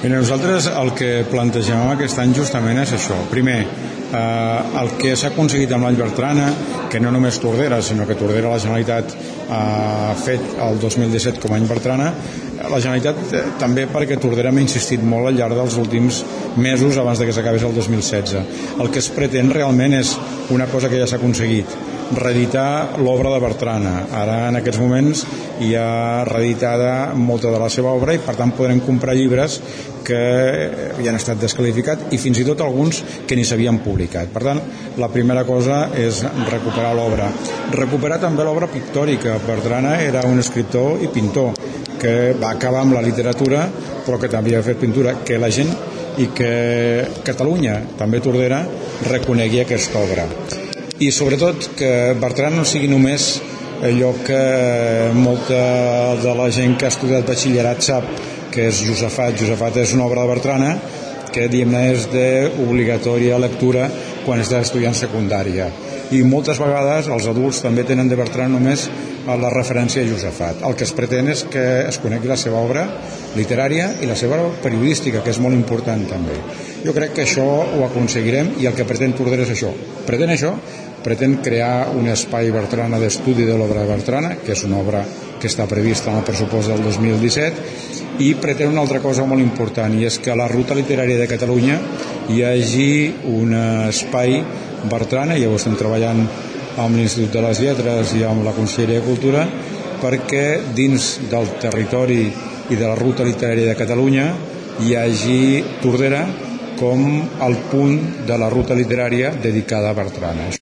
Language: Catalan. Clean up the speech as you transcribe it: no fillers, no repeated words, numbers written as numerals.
Mira, nosaltres el que plantegem aquest any justament és això. Primer, el que s'ha aconseguit amb l'any Bertrana, que no només Tordera, sinó que Tordera la Generalitat ha fet el 2017 com a any Bertrana, la Generalitat també perquè Tordera m'ha insistit molt al llarg dels últims mesos abans de que s'acabés el 2016. El que es pretén realment és una cosa que ja s'ha aconseguit, reeditar l'obra de Bertrana. Ara en aquests moments hi ha reeditada molta de la seva obra i per tant podrem comprar llibres que ja han estat descalificats i fins i tot alguns que ni s'havien publicat. Per tant, la primera cosa és recuperar l'obra. Recuperar també l'obra pictòrica. Bertrana era un escriptor i pintor que va acabar amb la literatura però que també havia fet pintura, que la gent i que Catalunya, també Tordera, reconegui aquesta obra. I sobretot que Bertran no sigui només allò que molta de la gent que ha estudiat batxillerat sap, que és Josafat. Josafat és una obra de Bertrana que diguem-ne és d'obligatòria lectura quan estàs estudiant secundària, i moltes vegades els adults també tenen de Bertran només la referència a Josafat. El que es pretén és que es conegui la seva obra literària i la seva periodística, que és molt important també. Jo crec que això ho aconseguirem i el que pretén Tordera és això. Pretén crear un espai Bertrana d'estudi de l'obra de Bertrana, que és una obra que està prevista en el pressupost del 2017, i pretén una altra cosa molt important, i és que a la Ruta Literària de Catalunya hi hagi un espai Bertrana, i ja ho estem treballant amb l'Institut de les Lletres i amb la Conselleria de Cultura, perquè dins del territori i de la Ruta Literària de Catalunya hi hagi Tordera com el punt de la ruta literària dedicada a Bertrana.